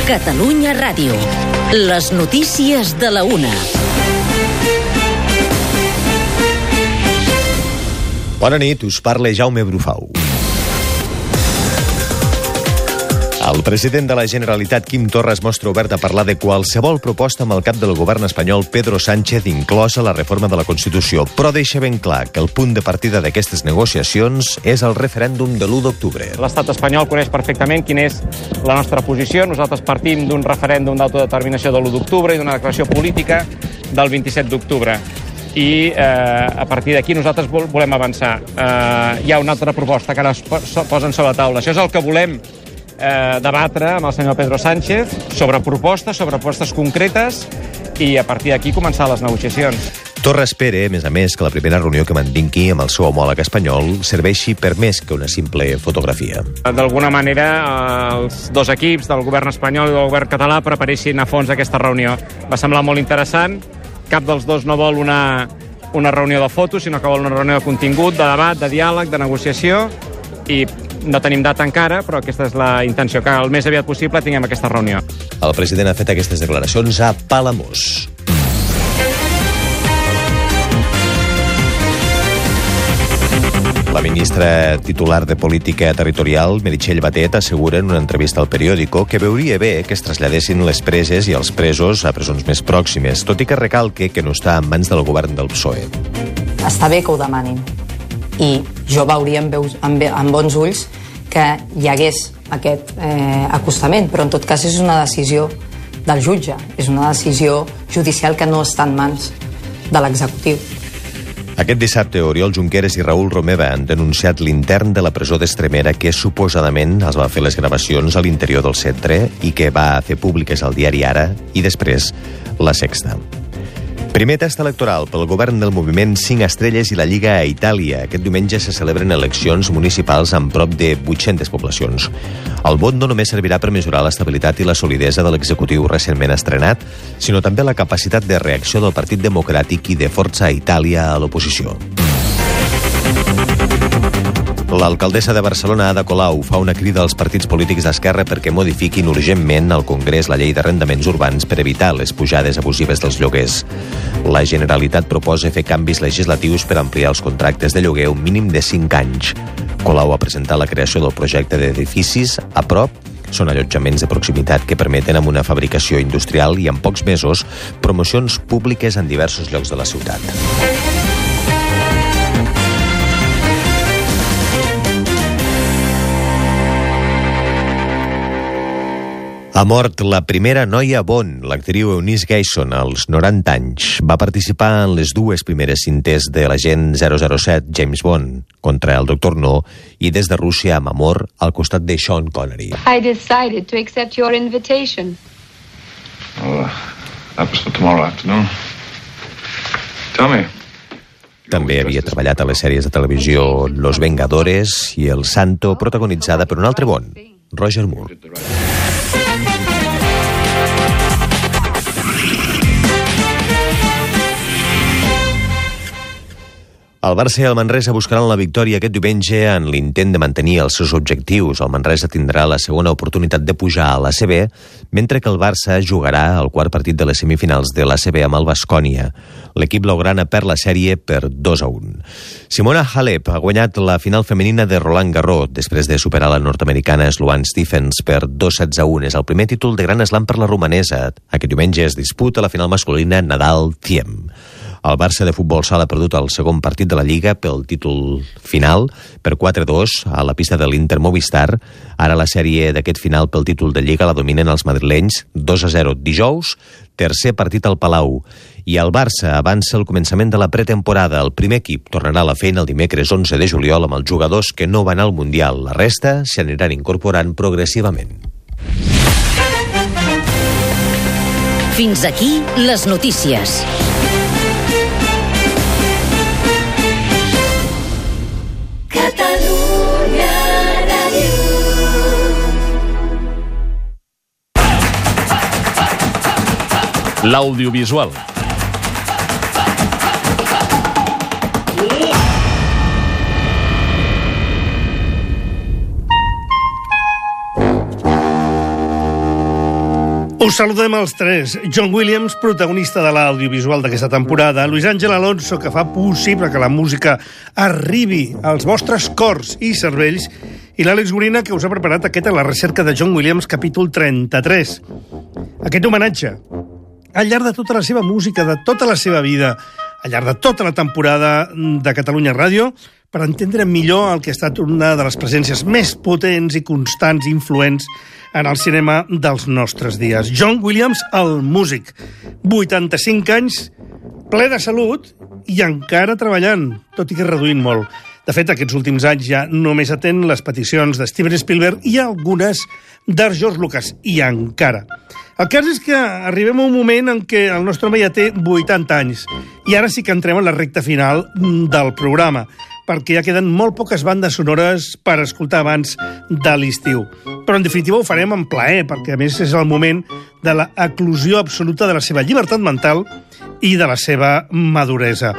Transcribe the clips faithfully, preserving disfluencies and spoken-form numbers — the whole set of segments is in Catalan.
Catalunya Ràdio. Les notícies de la una. Bona nit, us parla Jaume Brufau. El president de la Generalitat, Quim Torra, es mostra obert a parlar de qualsevol proposta amb el cap del govern espanyol, Pedro Sánchez, inclosa la reforma de la Constitució, però deixa ben clar que el punt de partida d'aquestes negociacions és el referèndum de l'u d'octubre. L'estat espanyol coneix perfectament quina és la nostra posició. Nosaltres partim d'un referèndum d'autodeterminació de l'u d'octubre i d'una declaració política del vint-i-set d'octubre. I eh, a partir d'aquí nosaltres volem avançar. Eh, hi ha una altra proposta que ara es posen sobre la taula. Això és el que volem eh, debatre amb el senyor Pedro Sánchez sobre propostes, sobre propostes concretes i a partir d'aquí començar les negociacions. Torra espera, a més a més, que la primera reunió que mantingui amb el seu homòleg espanyol serveixi per més que una simple fotografia. D'alguna manera, els dos equips del govern espanyol i del govern català preparessin a fons aquesta reunió. Va semblar molt interessant. Cap dels dos no vol una, una reunió de fotos, sinó que vol una reunió de contingut, de debat, de diàleg, de negociació, i no tenim data encara, però aquesta és la intenció, que el més aviat possible tinguem aquesta reunió. El president ha fet aquestes declaracions a Palamós. La ministra titular de Política Territorial, Meritxell Batet, assegura en una entrevista al periòdico que veuria bé que es traslladessin les preses i els presos a presons més pròximes, tot i que recalque que no està en mans del govern del P S O E. Està bé que ho demanin. I jo veuria amb, veus, amb, amb bons ulls que hi hagués aquest eh, acostament, però en tot cas és una decisió del jutge, és una decisió judicial que no està en mans de l'executiu. Aquest dissabte, Oriol Junqueras i Raül Romeva han denunciat l'intern de la presó d'Estremera que suposadament els va fer les gravacions a l'interior del centre i que va fer públiques al diari Ara i després La Sexta. Primer test electoral pel govern del moviment cinc estrelles i la Lliga a Itàlia. Aquest diumenge se celebren eleccions municipals amb prop de vuit-centes poblacions. El vot no només servirà per mesurar l'estabilitat i la solidesa de l'executiu recentment estrenat, sinó també la capacitat de reacció del Partit Democràtic i de Força Itàlia a l'oposició. L'alcaldessa de Barcelona, Ada Colau, fa una crida als partits polítics d'esquerra perquè modifiquin urgentment al Congrés la llei d'arrendaments urbans per evitar les pujades abusives dels lloguers. La Generalitat proposa fer canvis legislatius per ampliar els contractes de lloguer un mínim de cinc anys. Colau ha presentat la creació del projecte d'edificis a prop. Són allotjaments de proximitat que permeten amb una fabricació industrial i en pocs mesos promocions públiques en diversos llocs de la ciutat. Ha mort la primera noia Bond, l'actriu Eunice Gayson, als noranta anys. Va participar en les dues primeres cintes de l'agent zero zero set, James Bond, contra el doctor No, i des de Rússia amb amor al costat de Sean Connery. I decided to accept your invitation. Well, that was for tomorrow afternoon. Tell me. També havia treballat a les sèries de televisió Los Vengadores i El Santo, protagonitzada per un altre Bond, Roger Moore. El Barça i el Manresa buscaran la victòria aquest diumenge en l'intent de mantenir els seus objectius. El Manresa tindrà la segona oportunitat de pujar a l'A C B, mentre que el Barça jugarà el quart partit de les semifinals de l'A C B amb el Baskonia. L'equip blaugrana perd la sèrie per dos a un. Simona Halep ha guanyat la final femenina de Roland Garros després de superar la nord-americana Sloane Stephens per dos sets a un. És el primer títol de Gran Slam per la romanesa. Aquest diumenge es disputa la final masculina Nadal-Thiem. El Barça de futbol sala ha perdut el segon partit de la Lliga pel títol final per quatre a dos a la pista de l'Inter Movistar. Ara la sèrie d'aquest final pel títol de Lliga la dominen els madrilenys dos a zero. Dijous, tercer partit al Palau. I el Barça avança el començament de la pretemporada. El primer equip tornarà a la feina el dimecres onze de juliol amb els jugadors que no van al Mundial. La resta s'aniran incorporant progressivament. Fins aquí les notícies. L'audiovisual. Us saludem els tres. John Williams, protagonista de l'audiovisual d'aquesta temporada. Luis Ángel Alonso, que fa possible que la música arribi als vostres cors i cervells. I l'Àlex Gorina, que us ha preparat aquest a la recerca de John Williams, capítol trenta-tres. Aquest homenatge, al llarg de tota la seva música, de tota la seva vida, al llarg de tota la temporada de Catalunya Ràdio, per entendre millor el que ha estat una de les presències més potents i constants i influents en el cinema dels nostres dies. John Williams, el músic. vuitanta-cinc anys, ple de salut i encara treballant, tot i que reduint molt. De fet, aquests últims anys ja només atén les peticions de Steven Spielberg i algunes de George Lucas, i encara. El cas és que arribem a un moment en què el nostre home ja té vuitanta anys i ara sí que entrem a la recta final del programa, perquè ja queden molt poques bandes sonores per escoltar abans de l'estiu. Però, en definitiva, ho farem en plaer, perquè, a més, és el moment de l'eclosió absoluta de la seva llibertat mental i de la seva maduresa.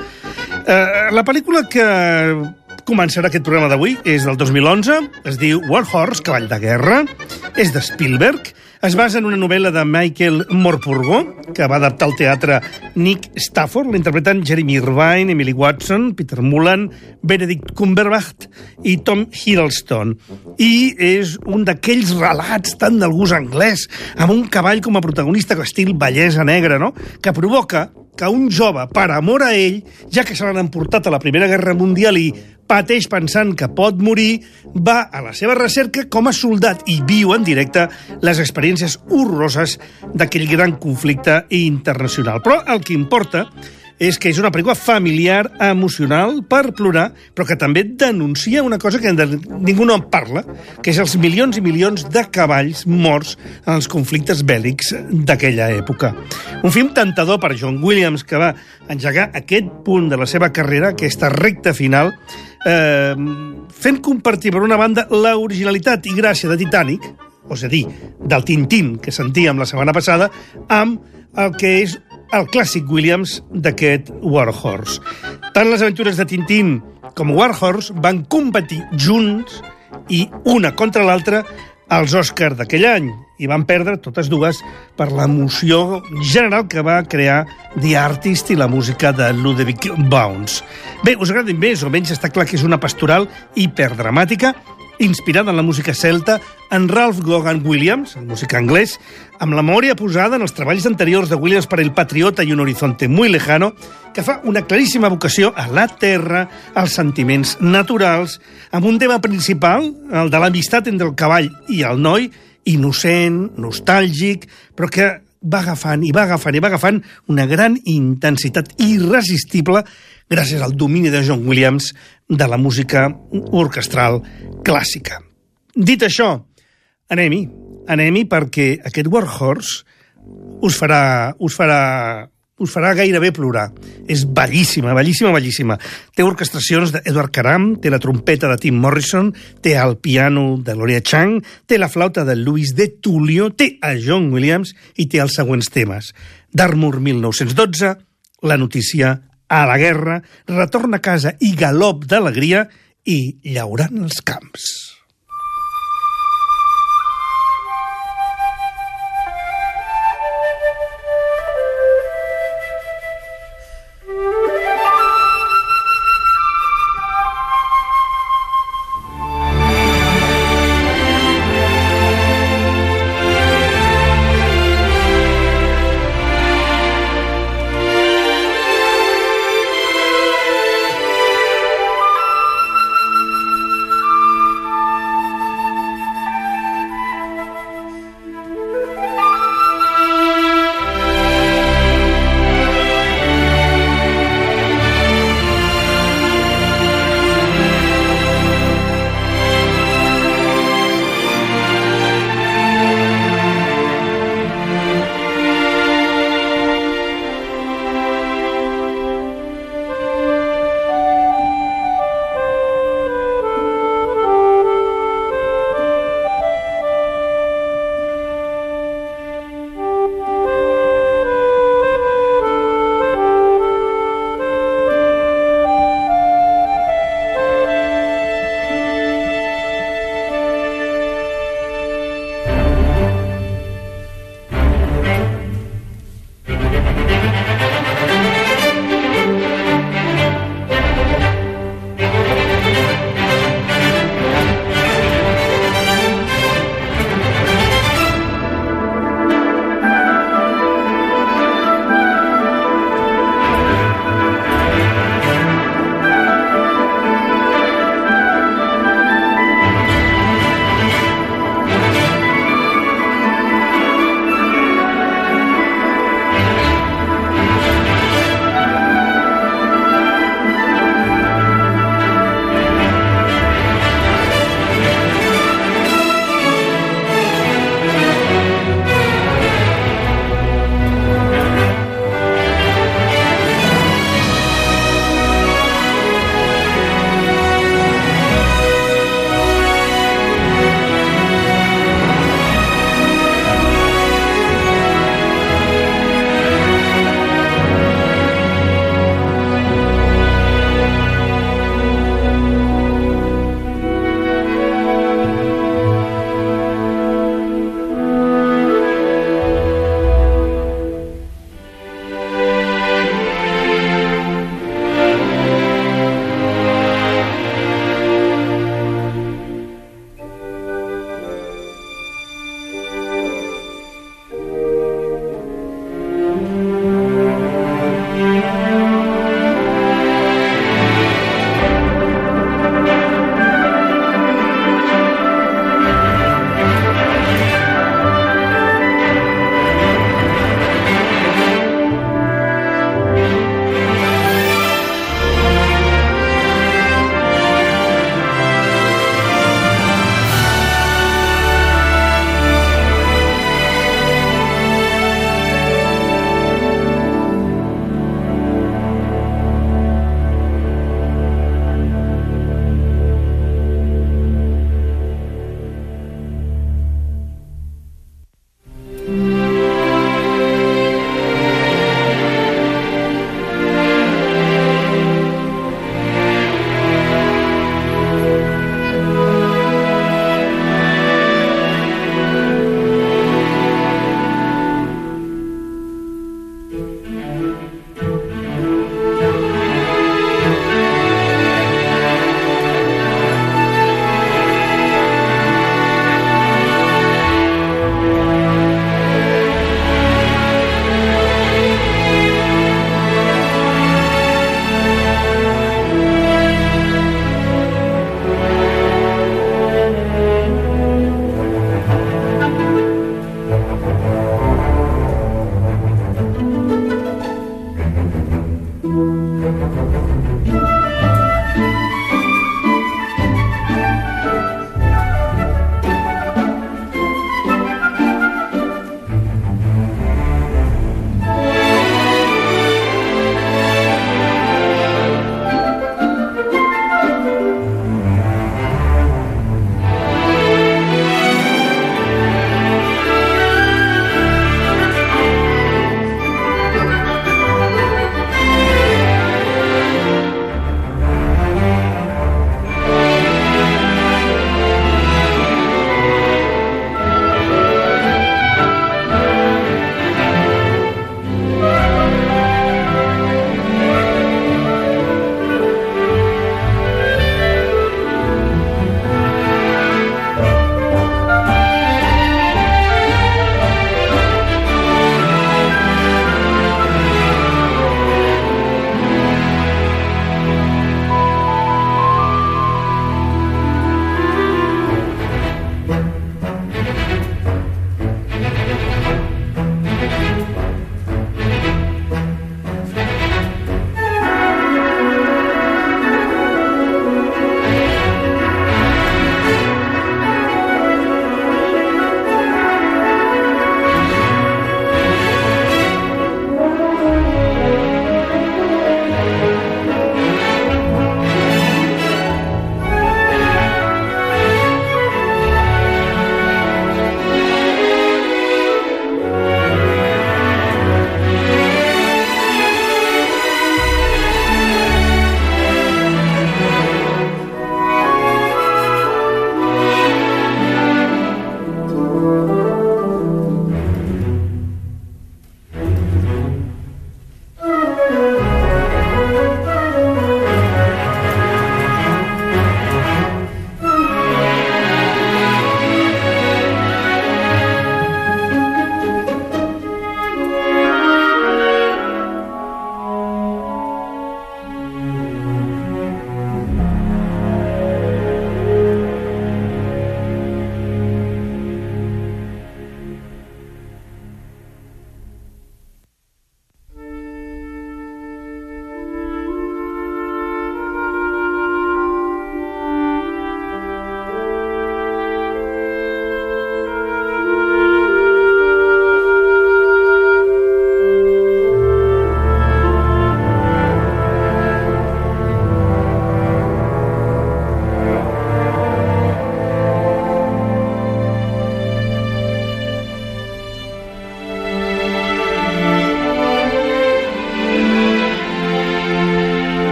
Eh, la pel·lícula que començarà aquest programa d'avui és del dos mil onze, es diu War Horse, Cavall de Guerra, és de Spielberg, es basa en una novel·la de Michael Morpurgo, que va adaptar al teatre Nick Stafford, l'interpreten Jeremy Irvine, Emily Watson, Peter Mullan, Benedict Cumberbatch i Tom Hiddleston. I és un d'aquells relats tan del gust anglès, amb un cavall com a protagonista, estil bellesa negra, no?, que provoca que un jove, per amor a ell, ja que se l'han emportat a la Primera Guerra Mundial i pateix pensant que pot morir, va a la seva recerca com a soldat i viu en directe les experiències horroroses d'aquell gran conflicte internacional. Però el que importa és que és una pel·lícula familiar, emocional, per plorar, però que també denuncia una cosa que ningú no en parla, que és els milions i milions de cavalls morts en els conflictes bèl·lics d'aquella època. Un film tentador per John Williams, que va engegar aquest punt de la seva carrera, aquesta recta final, eh, fent compartir per una banda l'originalitat i gràcia de Titanic, o és a dir, del Tintín que sentíem la setmana passada, amb el que és el clàssic Williams d'aquest War Horse. Tant les aventures de Tintín com War Horse van competir junts i una contra l'altra als Oscars d'aquell any i van perdre totes dues per l'emoció general que va crear The Artist i la música de Ludovic Bounds. Bé, us agradi més o menys, està clar que és una pastoral hiperdramàtica inspirada en la música celta, en Ralph Vaughan Williams, el músic anglès, amb la memòria posada en els treballs anteriors de Williams per El Patriota i Un horizonte muy lejano, que fa una claríssima vocació a la terra, als sentiments naturals, amb un tema principal, el de l'amistat entre el cavall i el noi, innocent, nostàlgic, però que va agafant i va agafant i va agafant una gran intensitat irresistible gràcies al domini de John Williams de la música orquestral clàssica. Dit això, anem-hi, anem-hi perquè aquest War Horse us farà, us farà, us farà gairebé plorar. És bellíssima, bellíssima, bellíssima. Té orquestracions d'Edward Karam, té la trompeta de Tim Morrison, té el piano de Gloria Chang, té la flauta de Luis de Tullio, té a John Williams i té els següents temes. Dartmoor mil nou-cents dotze, La notícia, A la guerra, Retorn a casa i Galop d'alegria i Llaurant els camps.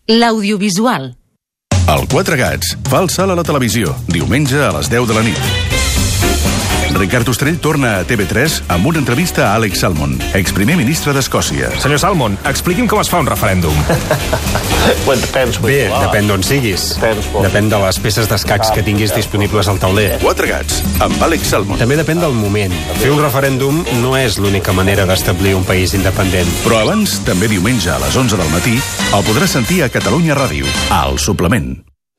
l'audiovisual. El Quatre Gats fa el salt a la televisió, diumenge a les deu de la nit. Ricard Ostrell torna a T V tres amb una entrevista a Alex Salmond, exprimer ministre d'Escòcia. Senyor Salmond, expliqui'm com es fa un referèndum. Bé, depèn d'on siguis. Depèn de les peces d'escacs que tinguis disponibles al tauler. Quatre Gats, amb Alex Salmond. També depèn del moment. Fer un referèndum no és l'única manera d'establir un país independent. Però abans, també diumenge a les onze del matí, el podràs sentir a Catalunya Ràdio, al suplement.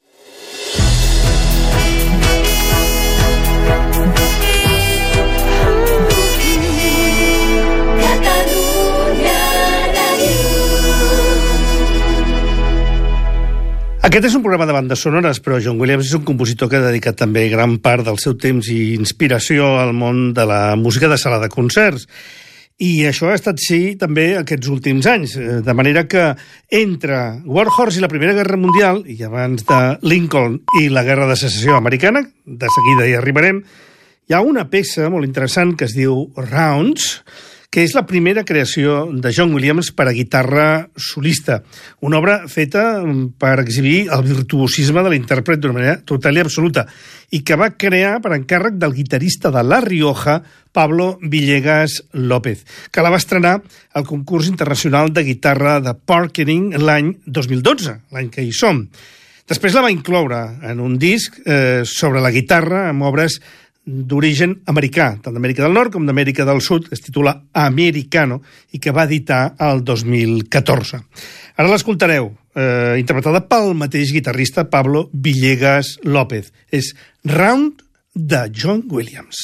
Aquest és un programa de bandes sonores, però John Williams és un compositor que ha dedicat també gran part del seu temps i inspiració al món de la música de sala de concerts. I això ha estat sí també aquests últims anys, de manera que entre War Horse i la Primera Guerra Mundial, i abans de Lincoln i la Guerra de Secessió Americana, de seguida hi arribarem, hi ha una peça molt interessant que es diu Rounds, que és la primera creació de John Williams per a guitarra solista. Una obra feta per exhibir el virtuosisme de l'intèrpret d'una manera total i absoluta, i que va crear per encàrrec del guitarrista de La Rioja, Pablo Villegas López, que la va estrenar al concurs internacional de guitarra de Parkering l'any dos mil dotze, l'any que hi som. Després la va incloure en un disc eh, sobre la guitarra amb obres d'origen americà, tant d'Amèrica del Nord com d'Amèrica del Sud, es titula Americano, i que va editar el dos mil catorze. Ara l'escoltareu, eh, interpretada pel mateix guitarrista Pablo Villegas López. És Round de John Williams.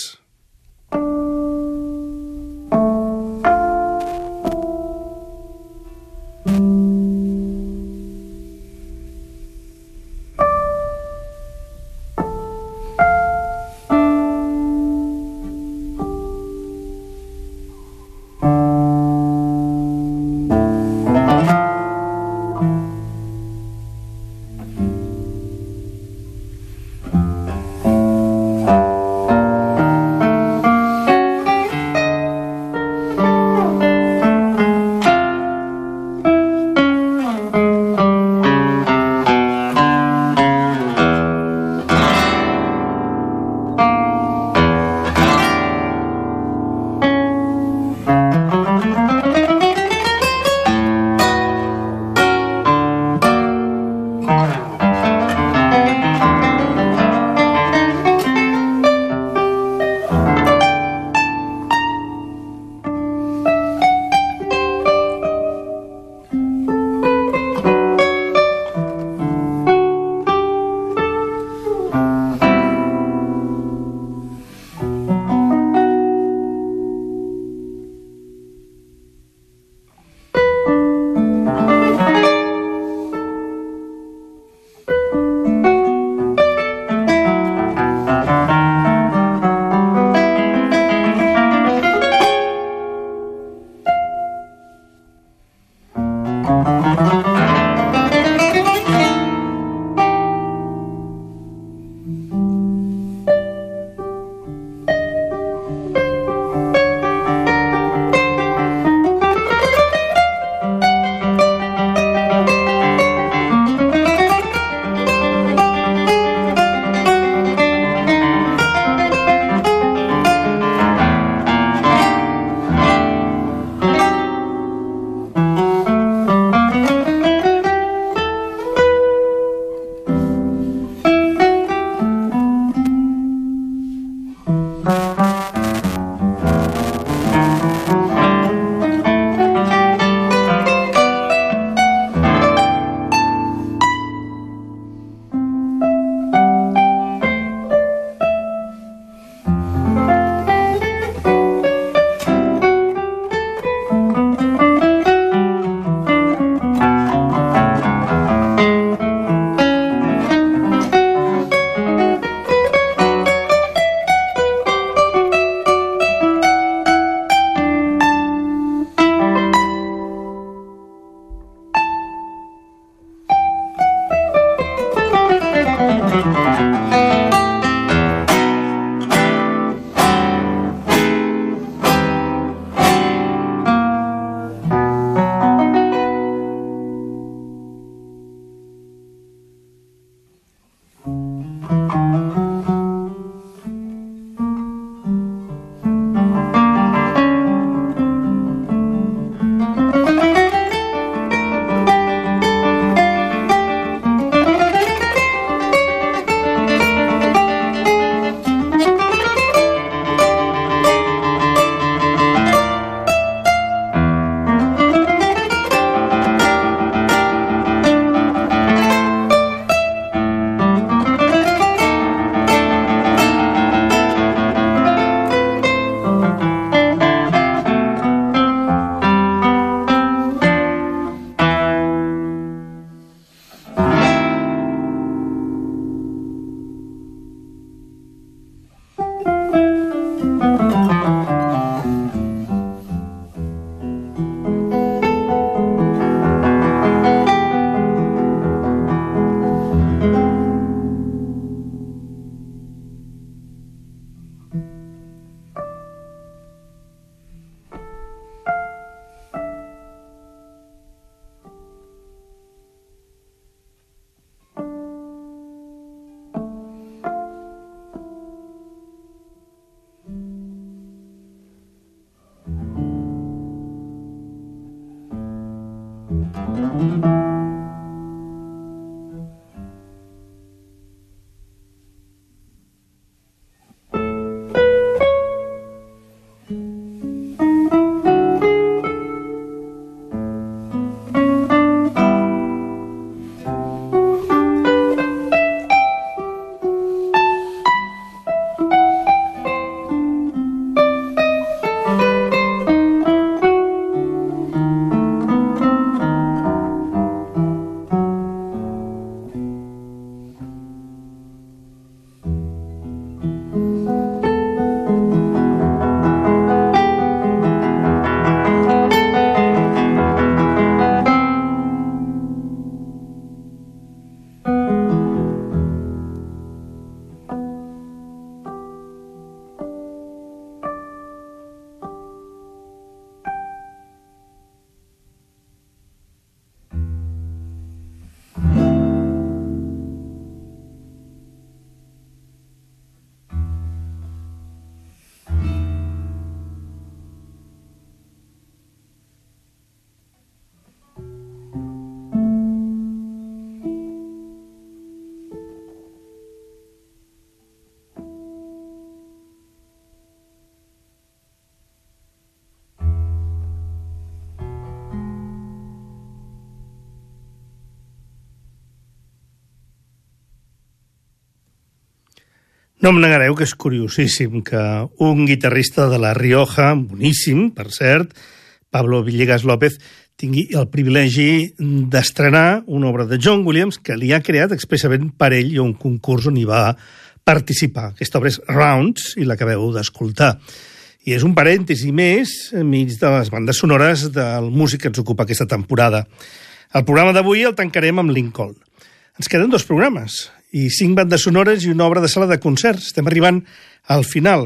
No em negareu que és curiosíssim que un guitarrista de La Rioja, boníssim, per cert, Pablo Villegas López, tingui el privilegi d'estrenar una obra de John Williams que li ha creat expressament per ell i un concurs on hi va participar. Aquesta obra és Rounds i l'acabeu d'escoltar. I és un parèntesi més enmig de les bandes sonores del músic que ens ocupa aquesta temporada. El programa d'avui el tancarem amb Lincoln. Ens queden dos programes i cinc bandes sonores i una obra de sala de concerts. Estem arribant al final.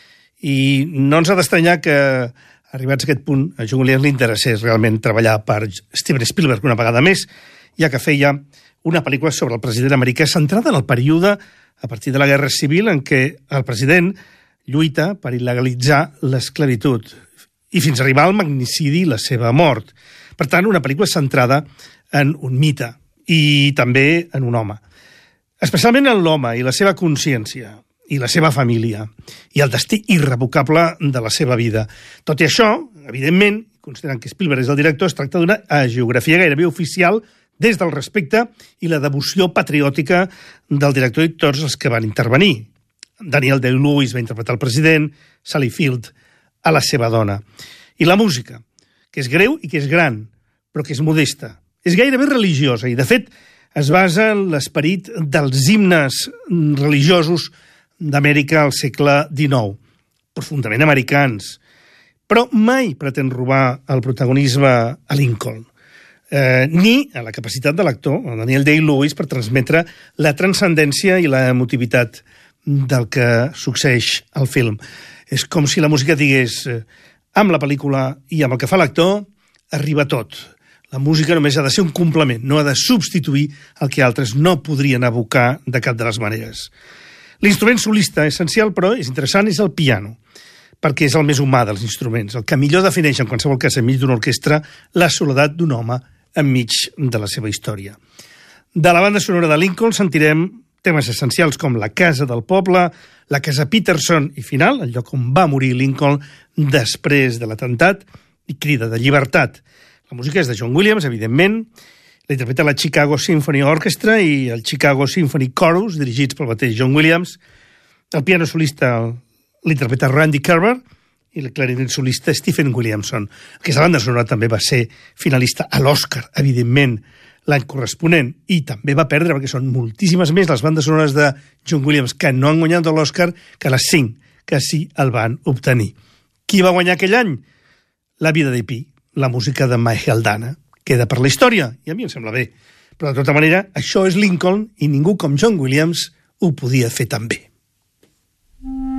I no ens ha d'estranyar que, arribats a aquest punt, a John Williams li interessés realment treballar per Steven Spielberg una vegada més, ja que feia una pel·lícula sobre el president americà centrada en el període a partir de la Guerra Civil en què el president lluita per il·legalitzar l'esclavitud i fins a arribar al magnicidi i la seva mort. Per tant, una pel·lícula centrada en un mite i també en un home. Especialment en l'home i la seva consciència i la seva família i el destí irrevocable de la seva vida. Tot i això, evidentment, considerant que Spielberg és el director, es tracta d'una geografia gairebé oficial des del respecte i la devoció patriòtica del director i tots els que van intervenir. Daniel Day-Lewis va interpretar el president, Sally Field a la seva dona. I la música, que és greu i que és gran, però que és modesta. És gairebé religiosa i, de fet, es basa en l'esperit dels himnes religiosos d'Amèrica al segle dinou, profundament americans, però mai pretén robar el protagonisme a Lincoln, eh, ni a la capacitat de l'actor, Daniel Day-Lewis, per transmetre la transcendència i la emotivitat del que succeeix al film. És com si la música digués, eh, amb la pel·lícula i amb el que fa l'actor, arriba tot. La música només ha de ser un complement, no ha de substituir el que altres no podrien abocar de cap de les maneres. L'instrument solista essencial, però, és interessant, és el piano, perquè és el més humà dels instruments, el que millor defineix en qualsevol cas enmig d'una orquestra la soledat d'un home enmig de la seva història. De la banda sonora de Lincoln sentirem temes essencials com La casa del poble, La casa Peterson i final, el lloc on va morir Lincoln després de l'atemptat, i Crida de llibertat. La música és de John Williams, evidentment, la interpreta la Chicago Symphony Orchestra i el Chicago Symphony Chorus, dirigits pel mateix John Williams. El piano solista l'interpreta Randy Kerber i el clarinet solista Stephen Williamson. Aquesta banda sonora també va ser finalista a l'Oscar, evidentment, l'any corresponent, i també va perdre, perquè són moltíssimes més les bandes sonores de John Williams que no han guanyat l'Oscar que les cinc que sí el van obtenir. Qui va guanyar aquell any? La vida de Pi, la música de Mike Aldana. Queda per la història, i a mi em sembla bé. Però, de tota manera, això és Lincoln i ningú com John Williams ho podia fer tan bé.